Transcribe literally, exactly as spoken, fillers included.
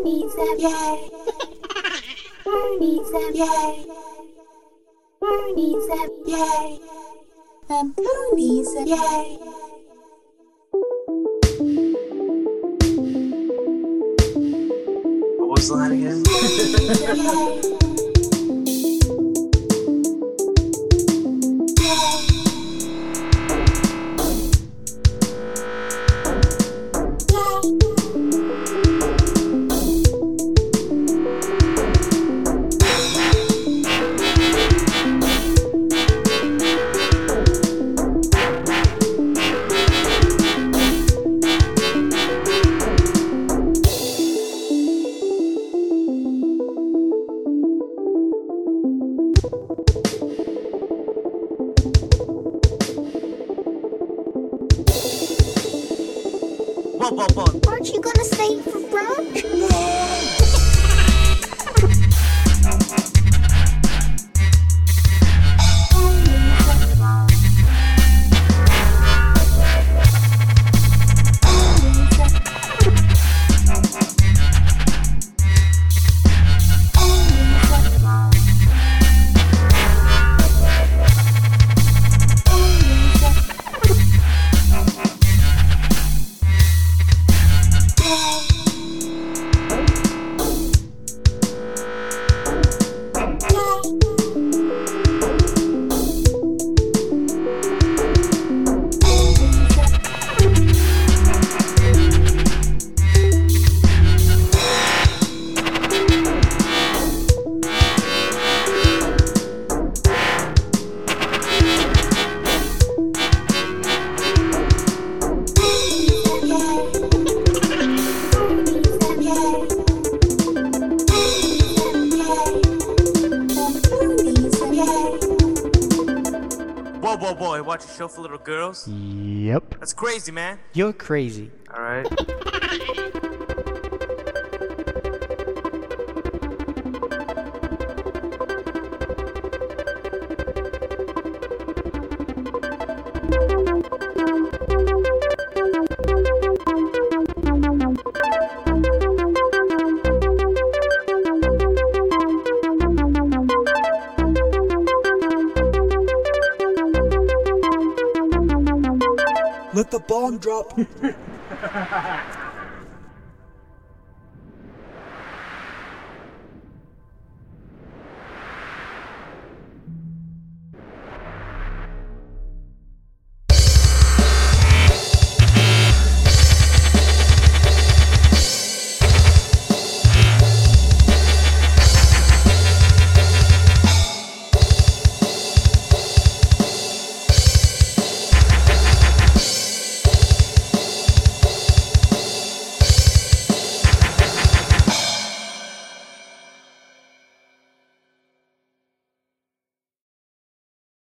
Bernie's a yay. Bernie's a yay. Bernie's a yay. And Bernie's a yay. What was the line again? Bernie's a yay. Whoa, whoa, whoa. Aren't you gonna stay for brunch? Whoa, whoa, whoa. You watch a show for little girls? Yep. That's crazy, man. You're crazy. Alright. Let the bomb drop.